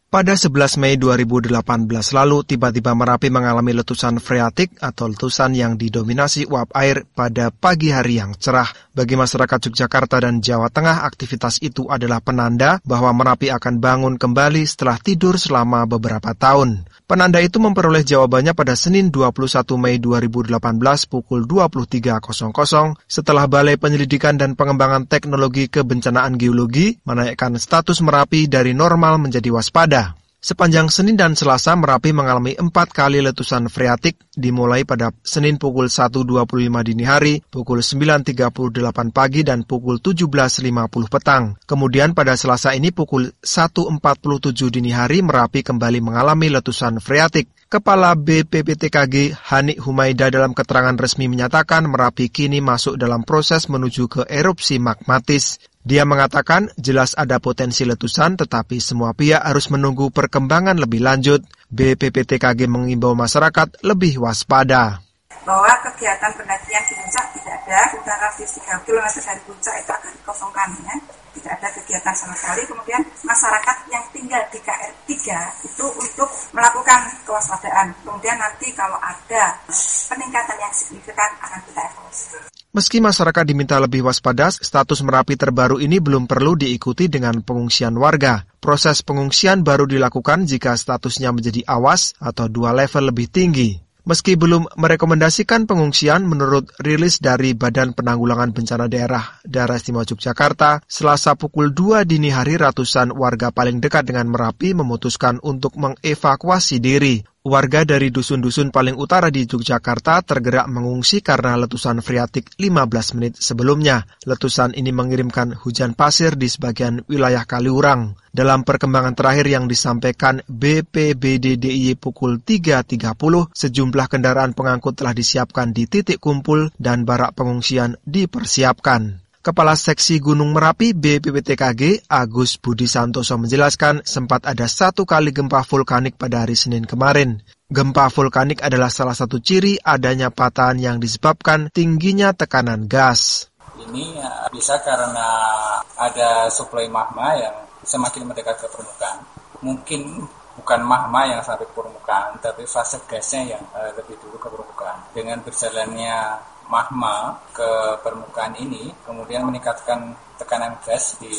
Pada 11 Mei 2018 lalu, tiba-tiba Merapi mengalami letusan freatik atau letusan yang didominasi uap air pada pagi hari yang cerah. Bagi masyarakat Yogyakarta dan Jawa Tengah, aktivitas itu adalah penanda bahwa Merapi akan bangun kembali setelah tidur selama beberapa tahun. Penanda itu memperoleh jawabannya pada Senin 21 Mei 2018 pukul 23.00 setelah Balai Penyelidikan dan Pengembangan Teknologi Kebencanaan Geologi menaikkan status Merapi dari normal menjadi waspada. Sepanjang Senin dan Selasa, Merapi mengalami 4 kali letusan freatik dimulai pada Senin pukul 1.25 dini hari, pukul 9.38 pagi, dan pukul 17.50 petang. Kemudian pada Selasa ini pukul 1.47 dini hari, Merapi kembali mengalami letusan freatik. Kepala BPPTKG Hanik Humaida dalam keterangan resmi menyatakan Merapi kini masuk dalam proses menuju ke erupsi magmatis. Dia mengatakan jelas ada potensi letusan, tetapi semua pihak harus menunggu perkembangan lebih lanjut. BPPTKG mengimbau masyarakat lebih waspada. Bahwa kegiatan pendakian di puncak tidak ada, udara di 3 km dari puncak itu akan dikosongkan, ya. Tidak ada kegiatan sama sekali. Kemudian masyarakat yang tinggal di KR3 itu untuk melakukan kewaspadaan. Kemudian nanti kalau ada peningkatan yang signifikan akan kita evaluasi. Meski masyarakat diminta lebih waspada, status Merapi terbaru ini belum perlu diikuti dengan pengungsian warga. Proses pengungsian baru dilakukan jika statusnya menjadi awas atau 2 level lebih tinggi. Meski belum merekomendasikan pengungsian, menurut rilis dari Badan Penanggulangan Bencana Daerah Istimewa Yogyakarta, Selasa pukul 2 dini hari ratusan warga paling dekat dengan Merapi memutuskan untuk mengevakuasi diri. Warga dari dusun-dusun paling utara di Yogyakarta tergerak mengungsi karena letusan freatik 15 menit sebelumnya. Letusan ini mengirimkan hujan pasir di sebagian wilayah Kaliurang. Dalam perkembangan terakhir yang disampaikan BPBD DIY pukul 3.30, sejumlah kendaraan pengangkut telah disiapkan di titik kumpul dan barak pengungsian dipersiapkan. Kepala Seksi Gunung Merapi BPPTKG Agus Budi Santoso menjelaskan sempat ada 1 kali gempa vulkanik pada hari Senin kemarin. Gempa vulkanik adalah salah satu ciri adanya patahan yang disebabkan tingginya tekanan gas. Ini bisa karena ada suplai magma yang semakin mendekat ke permukaan. Mungkin bukan magma yang sampai ke permukaan, tapi fase gasnya yang lebih dulu ke permukaan. Dengan berjalannya magma ke permukaan ini kemudian meningkatkan tekanan gas di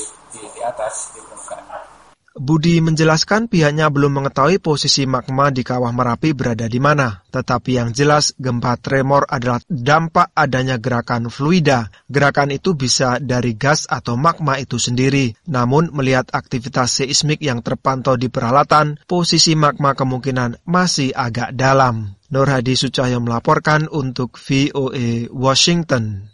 atas di permukaan. Budi menjelaskan pihaknya belum mengetahui posisi magma di kawah Merapi berada di mana. Tetapi yang jelas gempa tremor adalah dampak adanya gerakan fluida. Gerakan itu bisa dari gas atau magma itu sendiri. Namun melihat aktivitas seismik yang terpantau di peralatan, posisi magma kemungkinan masih agak dalam. Nur Hadi Sucahyo melaporkan untuk VOA Washington.